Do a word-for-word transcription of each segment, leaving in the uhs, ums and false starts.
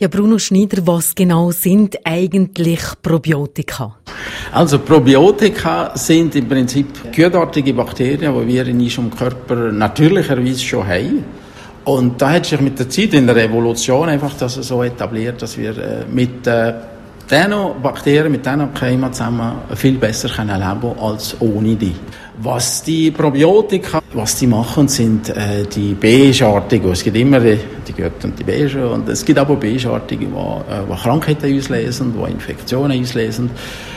Ja, Bruno Schneider, was genau sind eigentlich Probiotika? Also Probiotika sind im Prinzip gutartige Bakterien, die wir in unserem Körper natürlicherweise schon haben. Und da hat sich mit der Zeit in der Evolution einfach das so etabliert, dass wir mit äh, diesen Bakterien, mit diesen Keimen zusammen viel besser leben können als ohne die. Was die Probiotika, was die machen, sind äh, die beigeartigen. Es gibt immer die, die Gute und die Beige. Und es gibt aber beigeartige, die, äh, die Krankheiten auslösen, die Infektionen auslösen.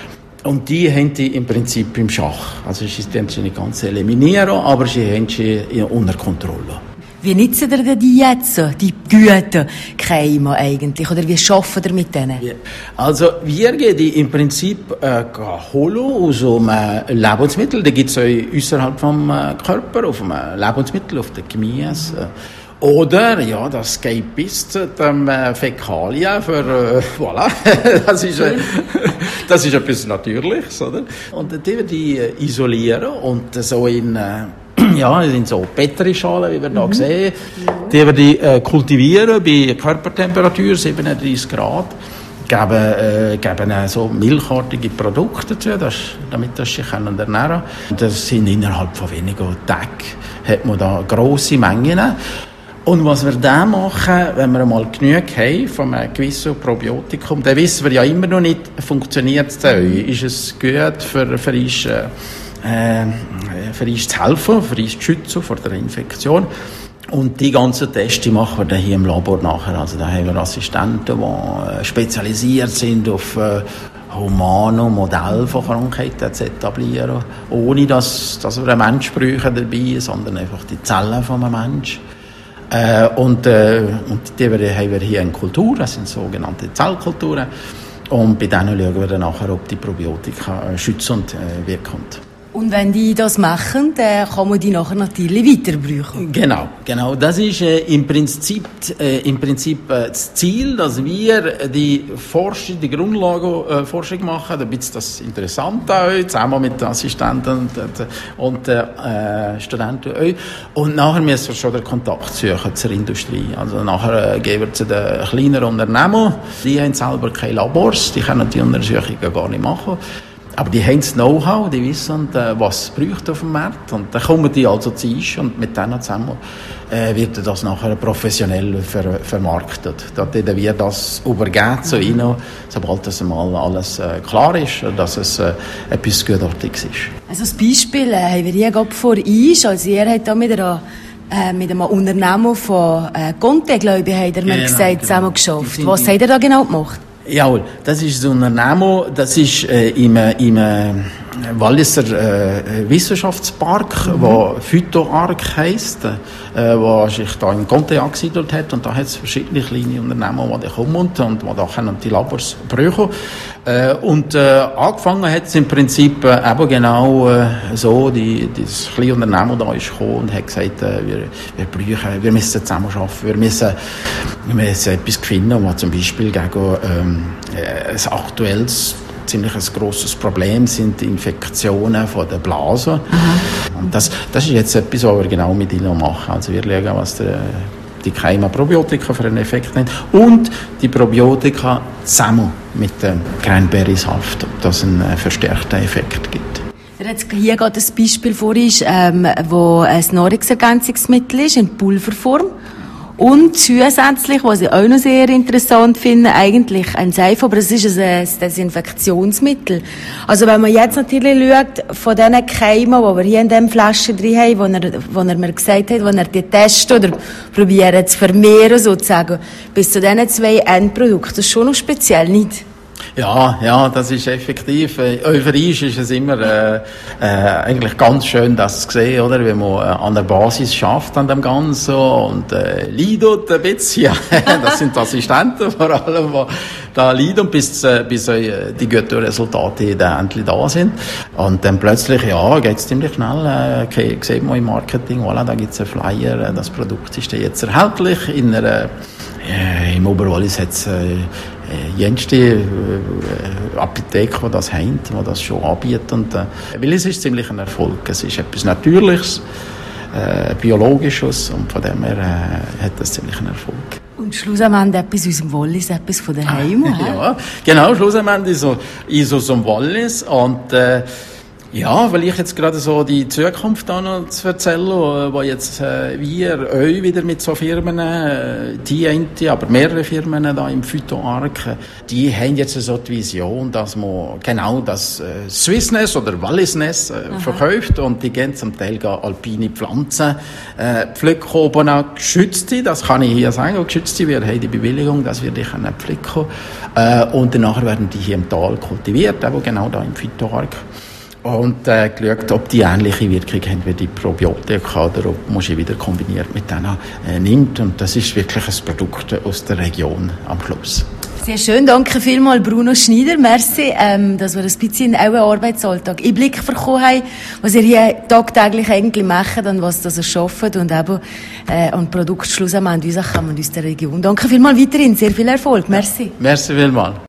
Und die haben die im Prinzip im Schach. Also sie können sie nicht ganz eliminieren, aber sie haben sie unter Kontrolle. Wie nutzen ihr denn die jetzt, die guten Keime eigentlich? Oder wie arbeiten ihr mit denen? Also wir gehen die im Prinzip äh, holen aus einem Lebensmittel. Da gibt es außerhalb vom äh, Körper, auf einem Lebensmittel, auf dem Gemüse. Äh, Oder, ja, das geht bis zu den äh, Fäkalien für, äh, voilà, das ist, äh, das ist etwas Natürliches, oder? Und dann werden die äh, isolieren und so in, äh, ja, das sind so Petrischalen, wie wir hier mhm. sehen. Die werden die äh, kultivieren bei Körpertemperatur, siebenunddreißig Grad. Geben, äh, geben äh, so milchartige Produkte dazu, das, damit das sich ernähren können. Das sind innerhalb von wenigen Tagen, hat man da grosse Mengen. Und was wir dann machen, wenn wir mal genug haben von einem gewissen Probiotikum, dann wissen wir ja immer noch nicht, funktioniert es denn? Ist es gut für, für uns, äh, für uns zu helfen, für uns zu schützen vor der Infektion? Und die ganzen Tests die machen wir dann hier im Labor nachher. Also da haben wir Assistenten, die spezialisiert sind auf äh, humane Modelle von Krankheiten zu etablieren, ohne dass, dass wir einen Mensch brauchen dabei, sondern einfach die Zellen von einem Menschen. Äh, und, äh, und die haben wir hier in Kultur, das sind sogenannte Zellkulturen. Und bei denen schauen wir dann nachher, ob die Probiotika äh, schützend äh, wirken. Und wenn die das machen, dann kann man die nachher natürlich weiter brauchen. Genau, genau. Das ist äh, im Prinzip, äh, im Prinzip äh, das Ziel, dass wir die Forschung, die Grundlagenforschung äh, machen, damit das interessant ist, zusammen mit den Assistenten und, und äh, Studenten auch. Und nachher müssen wir schon den Kontakt suchen zur Industrie. Also nachher äh, gehen wir zu den kleineren Unternehmen. Die haben selber keine Labors, die können die Untersuchungen gar nicht machen. Aber die haben das Know-how, die wissen, äh, was es braucht auf dem Markt. Und dann kommen die also zu uns und mit denen zusammen äh, wird das nachher professionell ver- vermarktet. Dort werden wir das übergeben zu ihnen, sobald das einmal alles äh, klar ist, dass es äh, etwas Gutartiges ist. Also das Beispiel äh, haben wir hier gerade vor uns. Also ihr habt da mit einer Äh, mit einem Unternehmen von äh, Conte, glaube ich, hat er mir genau, gesagt, zusammen geschafft. Was habt ihr da genau gemacht? Jawohl, das ist ein Unternehmen, das ist äh, im, im äh, Walliser äh, Wissenschaftspark, mhm. wo Phytoark heisst, äh, wo sich da in Conte angesiedelt hat. Und da hat es verschiedene kleine Unternehmen, die da kommen und, und wo da können die Labors brauchen. Äh, und äh, angefangen hat es im Prinzip äh, eben genau äh, so, die, das kleine Unternehmen da ist gekommen und hat gesagt, äh, wir, wir brauchen, wir müssen zusammenarbeiten, wir müssen, wir müssen etwas finden, was zum Beispiel gegen ähm, äh, ein aktuelles ziemlich ein grosses Problem sind die Infektionen von der Blase. Mhm. Und das, das ist jetzt etwas, was wir genau mit ihnen machen. Also wir schauen, was der, die Keime Probiotika für einen Effekt haben und die Probiotika zusammen mit dem Cranberry-Saft, ob das einen verstärkten Effekt gibt. Jetzt hier gerade ein Beispiel vor uns, ähm, wo ein Nahrungsergänzungsmittel ist, in Pulverform. Und zusätzlich, was ich auch noch sehr interessant finde, eigentlich ein Seife, aber es ist ein Desinfektionsmittel. Also wenn man jetzt natürlich schaut, von diesen Keimen, die wir hier in diesem Flaschen drin haben, wo er, wo er mir gesagt hat, wo er die testen oder probieren zu vermehren sozusagen, bis zu diesen zwei Endprodukten, das ist schon noch speziell, nicht? Ja, ja, das ist effektiv. Euphorisch ist es immer äh, äh, eigentlich ganz schön, das zu sehen, oder? Wenn man äh, an der Basis schafft an dem Ganzen und äh, leidet ein bisschen. Das sind die Assistenten vor allem, die da leiden, bis, äh, bis äh, die guten Resultate dann endlich da sind. Und dann plötzlich, ja, geht es ziemlich schnell. Äh, okay, sieht man im Marketing, voilà, da gibt es einen Flyer, das Produkt ist jetzt erhältlich. In einer, äh, Im Oberwallis hat es äh, jenste äh, Apotheken, die das haben, die das schon anbieten. Und, äh, weil es ist ziemlich ein Erfolg. Es ist etwas Natürliches, äh, Biologisches und von dem her äh, hat das ziemlich einen Erfolg. Und schlussendlich etwas aus dem Wallis, etwas von daheim. Ja, genau, schlussendlich ist so, ist so ein Wallis und äh, ja, weil ich jetzt gerade so die Zukunft da noch zu erzählen, wo, wo jetzt äh, wir euch wieder mit so Firmen, äh, die eine, aber mehrere Firmen da im Phytoark, die haben jetzt so die Vision, dass man genau das äh, Swissness oder Wallisness äh, verkauft und die gehen zum Teil alpine Pflanzen äh, pflücken, oben auch geschützte, das kann ich hier sagen, auch geschützte, wir haben die Bewilligung, dass wir die können pflücken äh, und danach werden die hier im Tal kultiviert, aber genau da im Phytoark. Und äh, geschaut, ob die ähnliche Wirkung haben wie die Probiotika oder ob man sie wieder kombiniert mit denen äh, nimmt. Und das ist wirklich ein Produkt aus der Region am Schluss. Sehr schön, danke vielmals Bruno Schneider. Merci, ähm, dass wir ein bisschen in euren Arbeitsalltag Einblick bekommen haben, was ihr hier tagtäglich eigentlich macht und was das ihr schafft und eben äh, an Produktschluss am Ende kann man aus der Region. Danke vielmals weiterhin, sehr viel Erfolg. Merci. Merci vielmals.